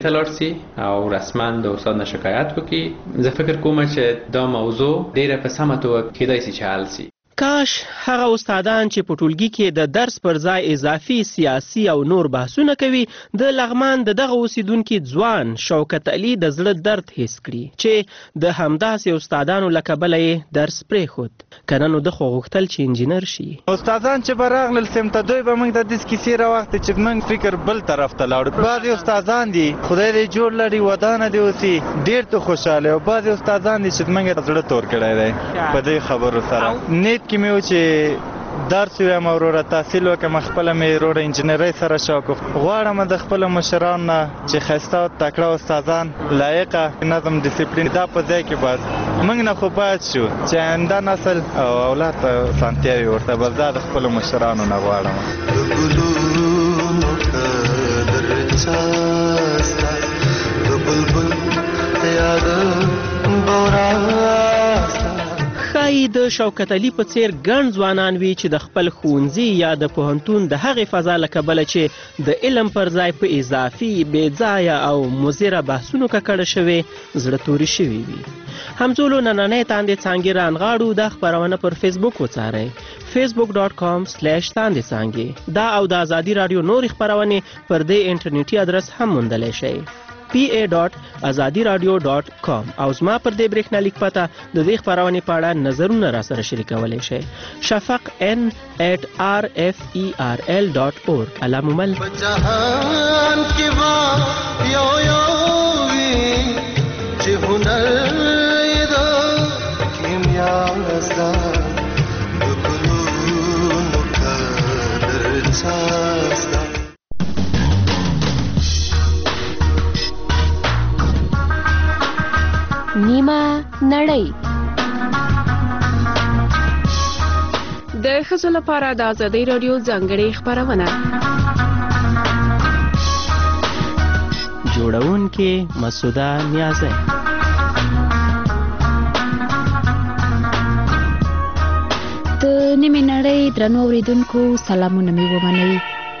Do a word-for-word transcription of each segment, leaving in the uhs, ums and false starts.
تلاړ سي او رسما د استاد نه شکایت وکړي. زه فکر کوم چې دا موضوع ډیره په سمه توګه کېدای شي چې حل سي. کاش هغه استادان چې په ټولګي کې د درس پر ځای اضافي سیاسي او نور بحثونه کوي د لغمان د دغه اوسیدونکي ځوان شوکت علي د زړه درد حس کړي چې د همداسې استادانو له کبله یې درس پرېښود. که نه نو ده خو غوښتل چې انجینر شي. استادان چې به راغلل سمته دوی به موږ د دې کیسې راوختې چې موږ فکر بل طرف ته لاړو. بعضې استادان دي خدای دې جوړ لري ودانه دې اوسي ډېر ته خوشحاله، او بعضې استادان دي چې موږ زړه تور کړی دی په دې خبرو سره. نیت کې مې و چې درس ویم او وروره تحصیل وکړم، خپله مې وروره انجینرۍ سره شوق غواړم د خپلو مشرانو نه چې ښایسته او تکړه استادان لایقه نظم ډیسپلین دا په ځای کې بس موږ نه خو باید شو چې آینده نسل او اولاد ته اسانتیاوې ورته بس دا د خپلو مشرانو نه غواړم. ښایي د شوکت علي په څیر ګڼ ځوانان وي چې د خپل ښوونځي یا د پوهنتون د هغې فضا له کبله چې د علم پر ځای په اضافي بې ځایه او مضره بحثونو ککړه شوې زړه تورې شوي وي. همزولو نننۍ تاندې څانګې رانغاړو. دا خپرونه پر فیسبوک وڅارئ فیسبوک ډاټ کام سلیش تاندې څانګې. دا او د ازادي راډیو نورې خپرونې پر دې انټرنیټي ادرس هم موندلی شئ پی ای ډاټ ازادي راډیو ډاټ کام. او زما پر دې برېښنالیک پته د دې خپرونې په اړه نظرونه را سره شریکولی شئ. شفق ان ایٹ آر اف ای آر ال ډاټ اورګ. الله مو مل. جهان کې وا یو یو وي چې هنر یې د کیمیا زده د ګلونو قدر چاسته. نیمه نړۍ د ښځو لپاره د ازادۍ راډیو ځانګړې خپرونه. جوړونکې مسعوده نیازی. د نیمې نړۍ درنو اورېدونکو سلامونه مې ومنئ.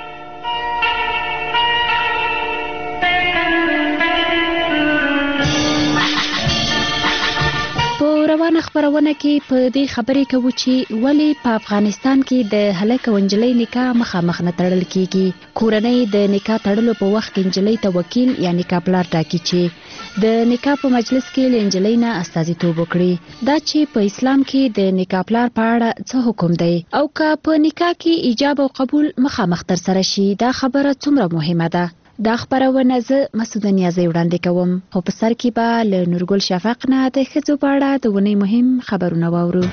روانه خبرونه کې په دې خبرې کوو چې ولې په افغانستان کې د هلک او نجلۍ نکاح مخامخ نه تړل کیږي. کورنۍ د نکاح تړلو په وخت کې نجلۍ ته وکیل یا نکاح پلار ټاکي چې د نکاح په مجلس کې له نجلۍ نه استازیتوب وکړي. دا چې په اسلام کې د نکاح پلار په اړه څه حکم دی او که په نکاح کې ایجاب او قبول مخامخ ترسره شي دا خبره څومره مهمه ده. دا خبرونه زه مسعوده نیازی وړاندې کوم، خو په سر کې به له نورګل شفق نه د ښځو په اړه د اونۍ مهم خبرونه واورو.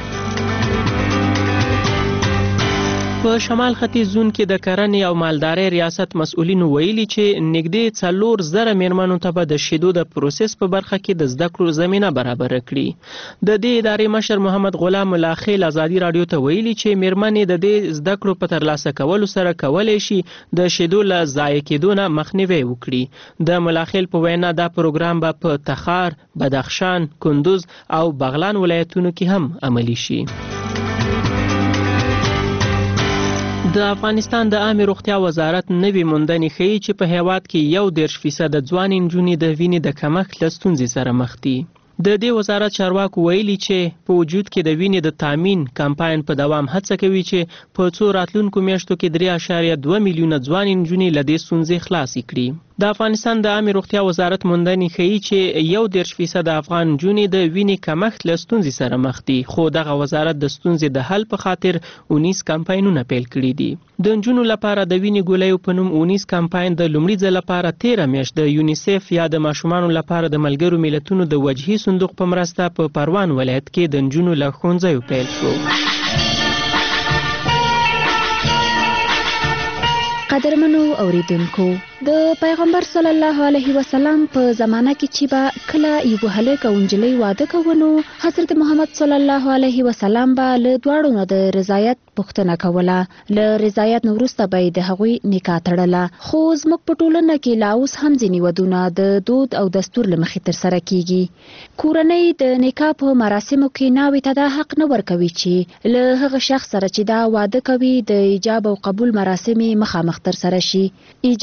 په شمال ختیځ زون کې د کرنې او مالدارۍ ریاست مسؤلینو ویلي چې نږدې څلور زره میرمنو ته به د شیدو د پروسس په برخه کې د زده کړو زمینه برابره کړي. د دې ادارې مشر محمد غلام ملاخیل ازادي راډیو ته ویلي چې میرمنې د دې زده کړو په ترلاسه کولو سره کولی شي د شیدو له ضایع کېدو نه مخنیوی وکړي. د ملاخیل په وینا دا پروګرام به په تخار، بدخشان، کندوز او بغلان ولایتونو کې هم عملي شي. د افغانستان د عامه روغتیا وزارت نوې موندنې ښیي چې په هیواد کې یو دېرش فیصده ځوان نجونې د وینې د کمښت له ستونزې سره مخ دي. د دې وزارت چارواکو ویلي چې په وجود کې د وینې د تامین کمپاین په دوام هڅه کوي چې په څو راتلونکو میاشتو کې درې اعشاریه دوه میلیونه ځوان نجونې له دې ستونزې خلاصې کړي. د افغانستان د عامه روغتیا وزارت موندنې ښیي چې یو دېرش فیصده افغان نجونې د وینې کمښت له ستونزې سره مخ دي، خو دغه وزارت د ستونزې د حل په خاطر اونیس کمپاینونه پیل کړي دي. د نجونو لپاره د وینې ګولیو په نوم اونیس کمپاین د لومړي ځل لپاره تیره میاشت د یونیسف یا د ماشومانو لپاره د ملګرو ملتونو د وجهي صندوق په مرسته په پروان ولایت کې د نجونو له ښوونځیو پیل شو. قدرمنو اوریدونکو، د پیغمبر صلی الله علیه وسلم په زمانه کې چې به کله یو هلک او نجلۍ واده کوونو، حضرت محمد صلی الله علیه وسلم به له دواړو نه د رضایت پوښتنه کوله. له رضایت نه وروسته به یې د هغوی نکاح تړله. خو زموږ په ټولنه کې لا اوس هم ځینې ودونه د دود او دستور له مخې ترسره کیږي. کورنۍ د نکاح په مراسمو کې ناوې ته دا حق نه ورکوي چې له هغه شخص سره چې دا واده کوي د ایجاب او قبول مراسم مخامخ ترسره شي. ایجاب او قبول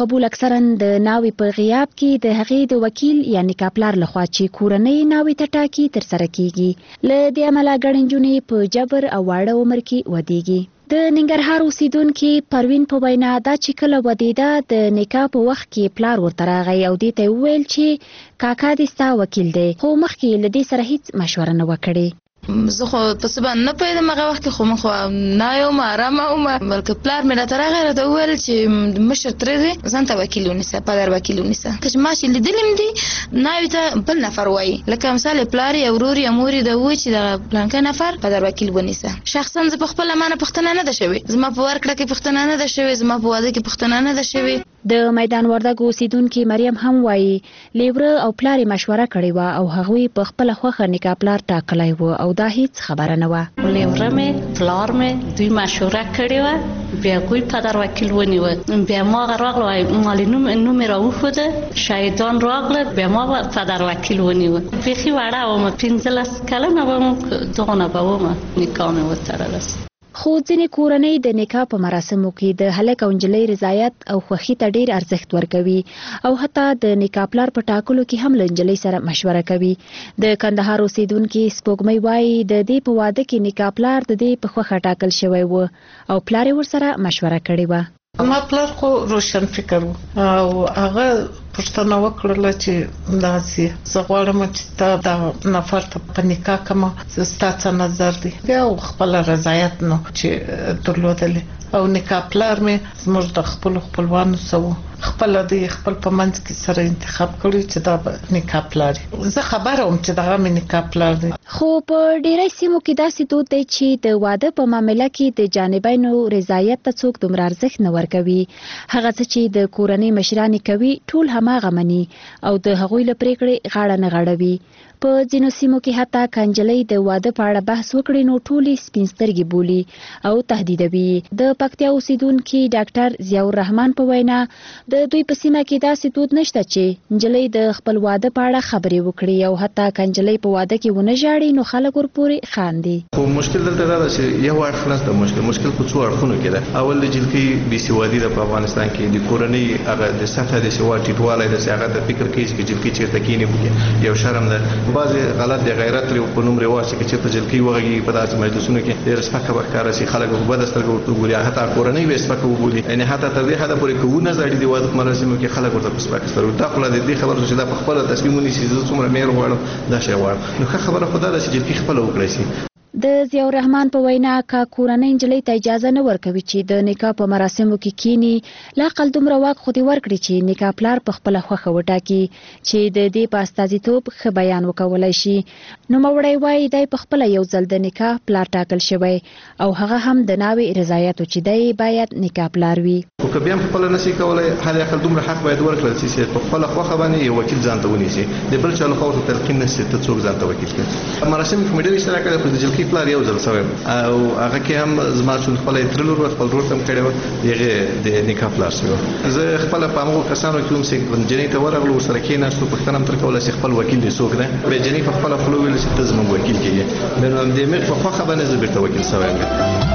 قبول اکثرا د ناوې په غیاب کې د هغې د وکیل یا نکاح پلار لخوا چې کورنۍ ناوې ته ټاکي ترسره کیږي. له دې امله ګڼې نجونې په جبر او واړه عمر کې ودیږي. د ننګرهار اوسیدونکي پروین په وینا دا چې کله ودیده د نکاح په وخت کې پلار ورته راغی او دې ته وویل چې کاکا دې ستا وکیل دی، خو مخکې له دې سره هیڅ مشوره نه وه کړې. زه خو په څه باندې نه پوهېدم هغه وخت کې، خو موږ خو نه یم ارامه وم، بلکې پلار مې راته راغی راته وویل چې مشر ترې دی ځان ته وکیل ونیسه، پدر وکیل ونیسه، که چې ما چې لیدلي م دي ناوې ته بل نفر وایي، لکه مثال یې پلار یا ورور یا مور یې د ووایي چې دغه پلانکی نفر پدر وکیل ونیسه. شخصا زه په خپله ما نه پوښتنه نه ده شوې، زما په ورکړه کې پوښتنه نه ده شوې، زما په واده کې پوښتنه نه ده شوې. د میدان وردګ اوسیدونکي مریم هم وایي لیوره او پلار یې مشوره کړې وه او هغوی په خپله خوښه نکاح پلار ټاکلی و او دا هیڅ خبره نه وه. لیوره مې پلار مې دوی مشوره کړې وه، بیا هغوی پدر وکیل ونیوه، بیا ما هغه راغله مالې نوم نوم یې راوښوده، شهیدان راغله، بیا ما پدر وکیل ونیوه. بیخي وړه وم، پنځلس کلنه وم، دغونه به وم نکاح مې وتړله. خو ځینې کورنۍ د نکاح په مراسمو کې د هلک او نجلۍ رضایت او خوښي ته ډیر ارزښت ورکوي او حتی د نکاح پلار په ټاکلو کې هم له نجلۍ سره مشوره کوي. د کندهار اوسیدونکي سپوږمۍ وایي د دې په واده کې نکاح پلار د دې په خوښه ټاکل شوی و او پلار یې ورسره مشوره کړې وه. ما پلار خو روشن فکر و او هغه پوښتنه وکړله چې داسې زه غواړم چې تا دا نفر ته په نکاح کړم، ستا څه نظر دی؟ بیا خپله رضایت نو چې درلودلې او نکاح پلار مې زموږ د خپلو خپلوانو څه و، خپله دی خپل په منځ کې سره انتخاب کړی چې دا به نکاح پلار وي. زه خبره وم چې دغه مې نکاح پلار دی. خو په ډیری سیمو کې داسې دود دی چې د واده په معامله کې د جانبینو رضایت ته څوک دومره ارزښت نه ورکوي. هغه څه چې د کورنۍ مشرانې کوي ټول هماغه مني او د هغوی له پرېکړې غاړه نه غړوي. په ځینو سیمو کې حتی که نجلۍ د واده په اړه بحث وکړي نو ټولې سپین سترګې بولي او تهدیدوي. د پکتیا اوسیدونکي ډاکټر ضیاء الرحمن په وینا د دوی په سیمه کې داسې دود نشته چې نجلۍ د خپل واده په اړه خبرې وکړي او حتی که نجلۍ په واده کې ونه ژاړي نو خلک ورپورې خاندي. خو مشکل دلته دا ده چې یو اړخ نشته، مشکل مشکل په څو اړخونو کې ده. اول د جلکۍ بې سوادي ده په افغانستان کې، د کورنۍ هغه د سطحه د سواد ټیټوالی ده چې هغه د فکر کوي چې جلکۍ چېرته کښېني یو شرم ده. بعضې غلط د غیرت په نوم رواج چې چېرته جلکۍ وغږېږي په داسې مجلسونو کې ډېره سپکه به ښکاره شي، خلک په بده سترګه ورته وګوري، حتی کورنۍ به یې سپکه وبولي، یعنې حتی تر دې حده پورې که ونه زاړي د واده په مراسمو کې خلک ورته په سپکه سترګو. دا خو لا د دې خبره چې دا په خپله تصمیم ونیسي زه څومره مهر غواړم دا شی غواړم، نو ښه خبره خو دا ده چې جلکۍ خپله وکړی شي. د ضیاء الرحمن په وینا که کورنۍ نجلۍ ته اجازه نه ورکوي چې د نکاح په مراسمو کې کینی، لاقل دومره واک خو دې ورکړي چې نکاح پلار په خپله خوښه وټاکي چې د دې په استازیتوب ښه بیان وکولی شي. نوموړی وایي دی په خپله یو ځل د نکاح پلار ټاکل شوی او هغه هم د ناوې رضایت و چې دی باید نکاح پلار وي. خو که بیا هم خپله نشي کولی حداقل دومره حق باید ورکړل شي چې په خپله خوښه باندې یو وکیل ځان ته ونیسي، د بل چا لخوا ورته تلقین نه شي ته څوک ځان ته وکیل کړي. مراسمو کې مې ډېر اشتراک کړی خو د جلکۍ پلار یو ځل شوی او هغه کې هم زما چې خپله یې تره لور وه خپل ورور ته هم کړې وه د هغې د نکاح پلار شوی وه. زه خپله په همغو کسانو کې وم چې نجلۍ ته ورغلو ورسره کېناستو، پوښتنه هم ترې کوله چې خپل وکیل دې څوک دی، بیا نجلۍ په خپله خوله وویل چې ته زموږ وکیل کېږې، بیا نو همدې مې په خوښه باندې زه بېرته وکیل شوی یم.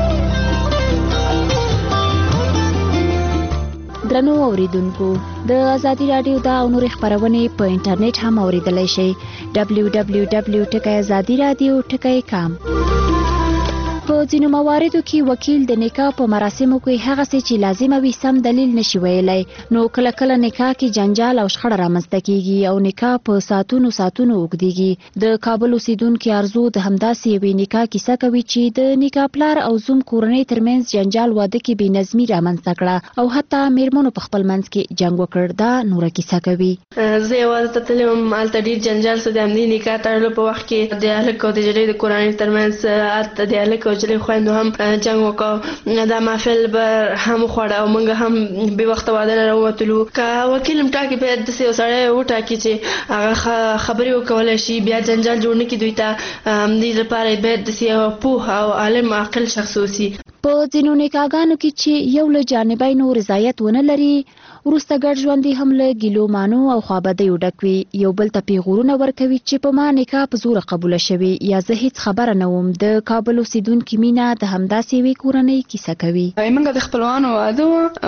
درنو اوریدونکو، د ازادي راډیو دا او نورې خپرونې په انټرنیټ هم اوریدلی شئ. ډبلیو ډبلیو ډبلیو ټکی ازادي راډیو ټکی کام. په ځینو مواردو کې وکیل د نکاح په مراسمو کې هغه څه چې لازمه وي سم دلیل نشي ویلی، نو کله کله نکاح کې جنجال او شخړه رامنځته کیږي او نکاح په ساعتونو ساعتونو اوږدیږي. د کابل اوسیدونکي ارزو د همداسې یوې نکاح کیسه کوي چې د نکاح پلار او زوم کورنۍ ترمنځ جنجال واده کې بې نظمي رامنځته کړه او حتی میرمنو په خپل منځ کې جنګ وکړ. دا نوره کیسه کوي. زه یوازې ته تللې وم، هلته ډېر جنجال شو. د همدې نکاح تړلو په وخت کې د هلک او د نجلۍ د کورنۍ ترمنځ هلته د هلک او نجلۍ خویندو هم جنګ وکړ. دا محفل به هم وخوړه او موږ هم بې وخته واده نه راووتلو. که وکیل هم ټاکي باید داسې یو سړی وټاکي چې هغه خبرې وکولی شي، بیا جنجال جوړ نه کړي دوی ته. همدې لپاره باید داسې یو پوه او عالم عاقل شخص اوسي. په ځینو نکاحګانو کې چې یو له جانبینو رضایت ونه لري وروسته ګډ ژوند هم له ګیلو مانو او خوابدیو ډک وي. یو بل ته پیغورونه ورکوي چې په ما نکاح په زوره قبوله شوې یا زه هیڅ خبره نه وم. د کابل اوسیدونکي مینا د همداسې یوې کورنۍ کیسه کوي. موږ د خپلوانو واده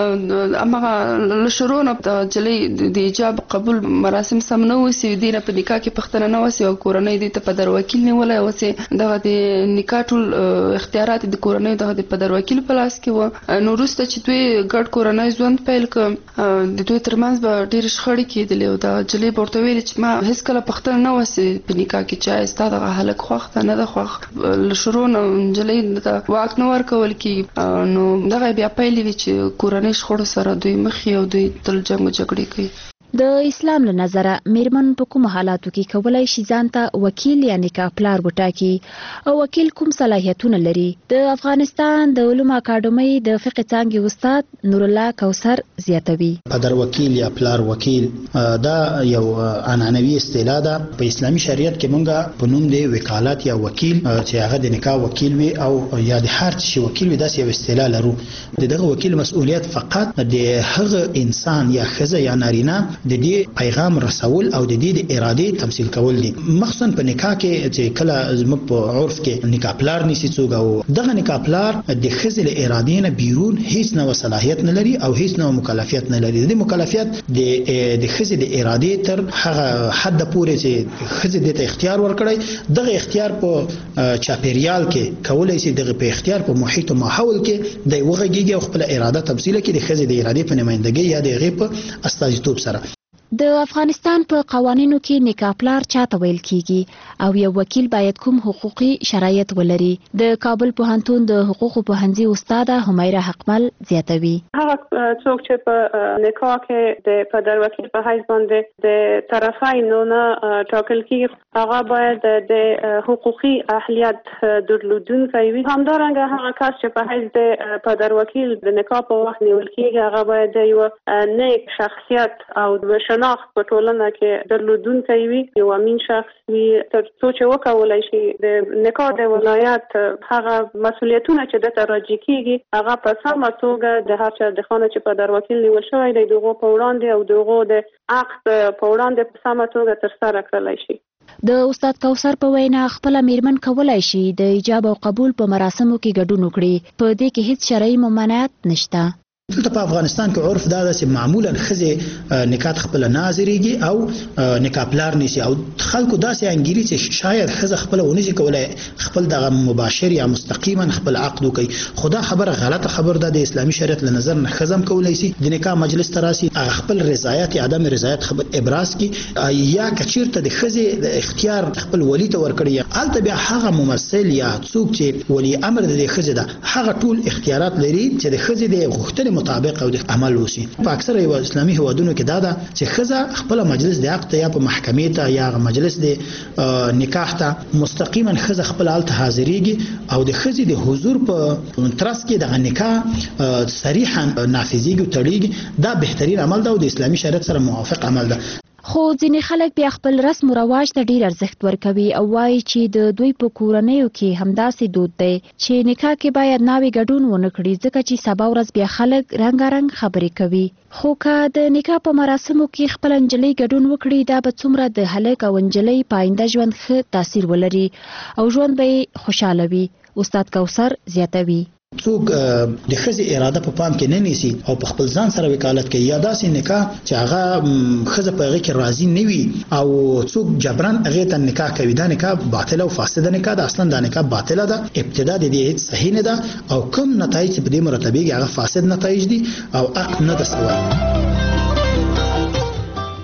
و، هماغه له شروع نه د نجلۍ د ایجاب قبول مراسم سم نه وسي، دې نه په نکاح کې پښتنه نه وسي او کورنۍ دې ته په در وکیل نیولی وسي. دغه د نکاح ټول اختیارات د کورنۍ دغه د په در وکیل په لاس کې و. نو وروسته چې دوی ګډ کورنۍ ژوند پیل کړ، د دوی ترمنځ به ډېرې شخړې کېدلې او د نجلۍ به ورته ویلې چې ما هېڅکله پښتنه نه وسي په نکاح کې، چې ستا دغه هلک خوښ ده نه ده خوښ. له شروع نه نجلۍ ته واک نه ورکول کېږي. نو دغه بیا پیل وي چې کورنۍ شخړو سره دوی مخ او دوی تل جنګ و جګړې کوي. د اسلام له نظره میرمن په کوم حالاتو کې کولای شي ځان ته وکیل یا نکاح پلار وټاکي او وکیل کوم صلاحیتونه لري؟ د افغانستان د علومو اکاډمۍ د فقه څانګې استاد نور الله کوثر زیاتوي. پدر وکیل یا پلار وکیل دا یو عنعنوي اصطلاح ده. په اسلامي شریعت کې مونږه په نوم دی وکالت یا وکیل چې هغه د نکاح وکیل وي او یا د هر څه وکیل وي، داسې یو اصطلاح لرو. دغه وکیل مسؤلیت فقط د هغه انسان یا ښځه یا نارینه د دې پیغام رسول او د دې د ارادې تمثيل کول دي. مخصوصا په نکاح کې چې کله زموږ په عرف کې نکاح پلار نشي څوک او دغه نکاح پلار د ښځې له ارادې نه بیرون هیڅ نوع صلاحیت نه لري او هیڅ نوع مکلفیت نه لري. د مکلفیت د د ښځې د ارادې تر هغه حد پورې چې ښځې د اختیار ورکړي، دغه اختیار په چاپیریال کې کولای شي، دغه په اختیار په محیط او ماحول کې د وغږیږي او خپل اراده تمثيل کړي د ښځې د ارادې په نمائندګۍ یا د هغې په استازیتوب سره. د افغانستان په قوانینو کې نکاح پلار چاته ویل کیږي او یو وکیل باید کوم حقوقي شرایط ولري؟ د کابل پوهنتون د حقوقو پوهنځي استاده همیره حقمل زیاتوي. هغه څوک چې په نکاح کې د پدر وکیل په حیث باندې د طرفینو نه ټاکل کیږي، هغه باید د حقوقي اهلیت درلودونکی وي. همدارنګه هغه کس چې په حیث د پدر وکیل د نکاح په وخت نیول کیږي، هغه باید د یو نیک شخصیت او د شناخت په ټولنه کې درلودونکی وي، یو امین شخص وي، تر څو چې وکولای شي د نکاح د ولایت هغه مسؤلیتونه چې دته راجع کیږي هغه په سمه توګه د هر چا د خانه چې په در وکیل نیول شوی دی دغه په وړاندې او دغه د عقد په وړاندې په سمه توګه ترسره کړلی شي. د استاد کوثر په وینا خپل میرمن کولای شي د ایجاب او قبول په مراسمو کې ګډون وکړي، په دې کې هیڅ شرعي ممانعت نشته. دلته په افغانستان کې عرف دا ده چې معمولا ښځې نکاح خپل ناظریږي او نکاح پلار نشي او خلکو داسې انګیري چې شاید ښځه خپل ونشي کولای خپل دغه مباشر یا مستقیما خپل عقد وکړي. خدا خبره غلطه خبر ده. د اسلامي شریعت له نظر نه ښځه کولای شي د نکاح مجلس ته راسي، خپل رضایت یا عدم رضایت خبر ابراز کی یا کچیرته د ښځې د اختیار خپل ولی ته ورکړي، البته بیا هغه ممثل یا څوک چې ولی امر د ښځې ده هغه ټول اختیارات لري چې د ښځې د غوښتنې مطابق او د عمل وسی. په اکثره یو اسلامي هوادونو کې دا ده چې ښځه خپل مجلس د عقد یا په محکمې ته یا مجلس د نکاح ته مستقیما ښځه خپل حالت حاضرېږي او د ښځې د حضور په ترڅ کې د نکاح صریحا نافذیږي او تړيږي. دا بهترین عمل ده او د اسلامي شریعت سره موافق عمل ده. خو ځینې خلک بیا خپل رسم او رواج ته ډیر ارزښت ورکوي او وایي چې د دوی په کورنیو کې همداسې دود دی چې نکاح کې باید ناوې ګډون ونه کړي، ځکه چې سبا ورځ بیا خلک رنګارنګ خبرې کوي. خو که د نکاح په مراسمو کې خپل نجلۍ ګډون وکړي، دا به څومره د هلک او نجلۍ پاینده ژوند ښه تاثیر ولري او ژوند به خوشاله وي. استاد کوثر زیاتوي. څوک د ښځې اراده په پام کې نه نیسي او په خپل ځان سره وکالت کوي یا داسې نکاح چې هغه ښځه په هغې کې راضي نه وي او څوک جبران هغې ته نکاح کوي، دا نکاح باطله او فاسده نکاح ده. اصلا دا نکاح باطله ده، ابتدا د دې هیڅ صحیح نه ده او کوم نتایج چې په دې مرتبېږي هغه فاسد نتایج دي او حق نه ده سوی.